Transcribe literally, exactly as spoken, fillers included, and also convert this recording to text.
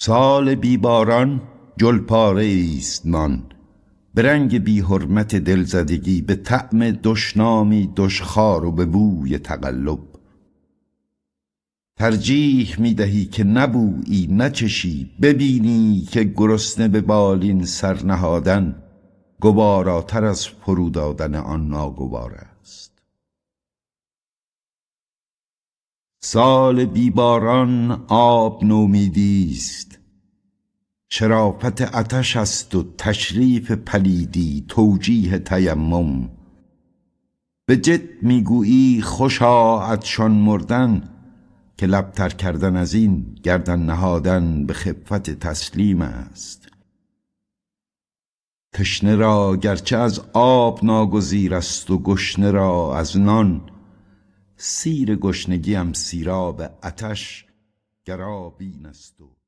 سال بی باران جلپاره ایست مان، به رنگ بی حرمت دلزدگی، به طعم دشنامی دشخوار و به بوی تقلب. ترجیح می دهی که نبویی نچشی، ببینی که گرسنه به بالین سر نهادن گواراتر از فرو دادن آن ناگوار است. سال بی باران آب نومیدی است، شرافت عطش است و تشریف پلیدی توجیه تیمم. به جد میگویی خوشا عطشان مردن، که لبتر کردن از این گردن نهادن به خفت تسلیم است. تشنه را گرچه از آب ناگزیر است و گشنه را از نان، سیر گشنگیم سیراب عطش گرابین است و